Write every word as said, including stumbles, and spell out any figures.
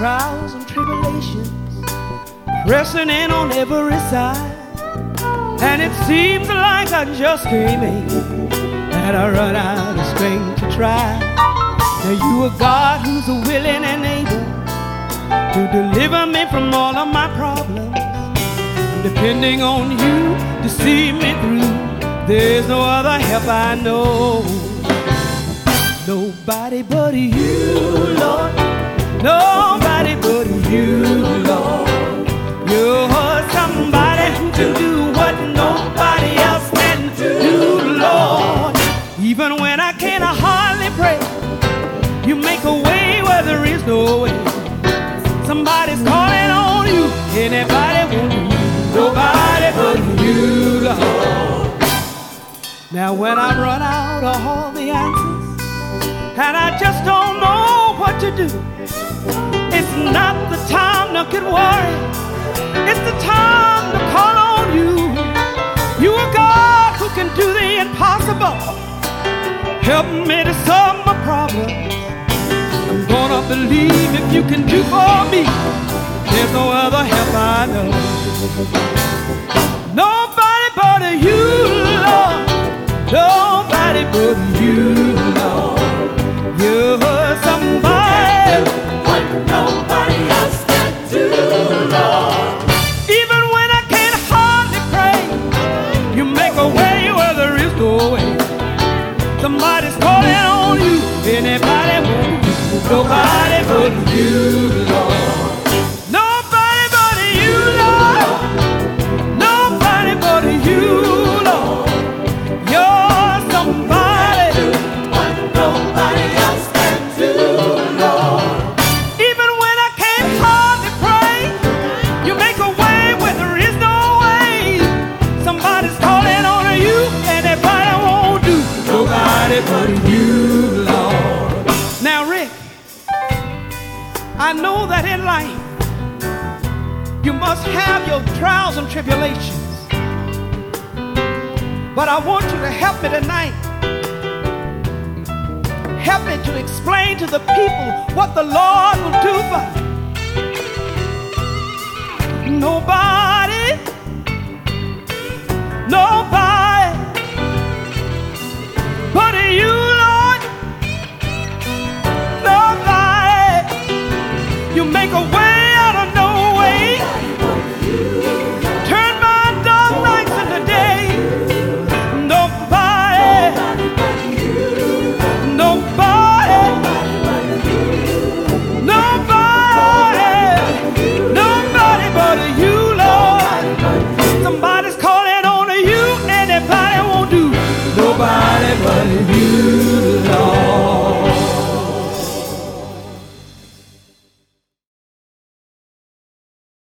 trials and tribulations pressing in on every side, and it seems like I just can't make it, and I run out of strength to try. Now you are God who's willing and able to deliver me from all of my problems. Depending on you to see me through, there's no other help I know. Nobody but you, Lord. Nobody but you, Lord. You're somebody who can do what nobody else can do, Lord. Even when I can't hardly pray, you make a way where there is no way. Somebody's calling on you. Anybody want you? Nobody but you, Lord. Now when I run out of all the answers and I just don't know what to do, it's not the time to get worried. It's the time to call on you. You are God who can do the impossible. Help me to solve my problems. I'm gonna believe if you can do for me, there's no other help I know. Nobody but you, Lord. Nobody but you, Lord. You're somebody what nobody else can do, Lord. Even when I can't hardly pray, you make a way where there is no way. Somebody's calling on you. Anybody want you? Nobody but you, Lord. Nobody but you, Lord. Nobody but you, Lord. You're somebody what nobody else can do, Lord. Even when I can't hardly pray, you make a way where there is no way. Somebody's calling on you. Anybody won't do. Nobody but you, Lord. Now, Rick, I know that in life you must have your trials and tribulations, but I want you to help me tonight. Help me to explain to the people what the Lord will do for you. Nobody, nobody but you, Lord. Nobody. You make a way out of no way. Turn my dark nights into day. Nobody. Nobody. Nobody. Nobody but you, Lord. Somebody's calling on you. Anybody won't do. Nobody but you.